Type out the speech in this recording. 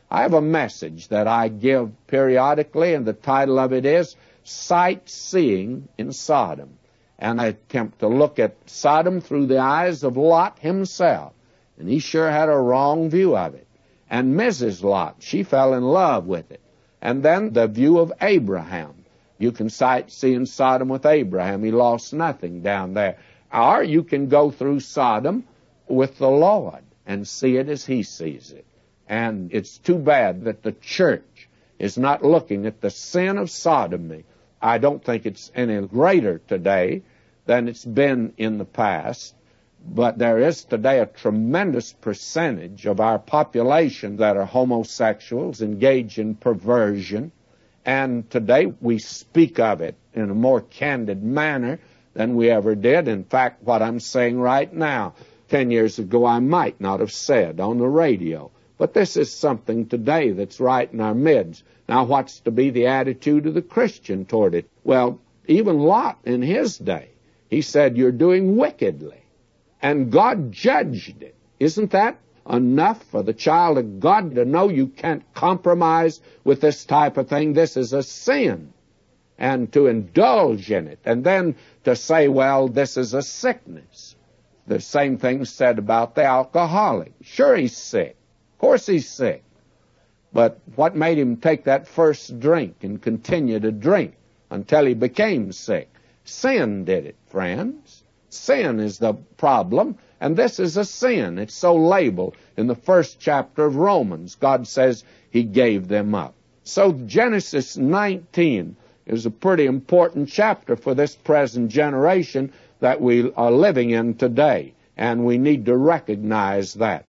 I have a message that I give periodically, and the title of it is Sightseeing in Sodom. And I attempt to look at Sodom through the eyes of Lot himself. And he sure had a wrong view of it. And Mrs. Lot, she fell in love with it. And then the view of Abraham. You can sightsee in Sodom with Abraham. He lost nothing down there. Or you can go through Sodom with the Lord and see it as he sees it. And it's too bad that the church is not looking at the sin of sodomy. I don't think it's any greater today than it's been in the past, but there is today a tremendous percentage of our population that are homosexuals, engaged in perversion, and today we speak of it in a more candid manner than we ever did. In fact, what I'm saying right now, 10 years ago I might not have said on the radio. But this is something today that's right in our midst. Now, what's to be the attitude of the Christian toward it? Well, even Lot in his day, he said, you're doing wickedly. And God judged it. Isn't that enough for the child of God to know you can't compromise with this type of thing? This is a sin. And to indulge in it. And then to say, well, this is a sickness. The same thing said about the alcoholic. Sure, he's sick. Of course he's sick. But what made him take that first drink and continue to drink until he became sick? Sin did it, friends. Sin is the problem, and this is a sin. It's so labeled in the first chapter of Romans. God says he gave them up. So Genesis 19 is a pretty important chapter for this present generation that we are living in today, and we need to recognize that.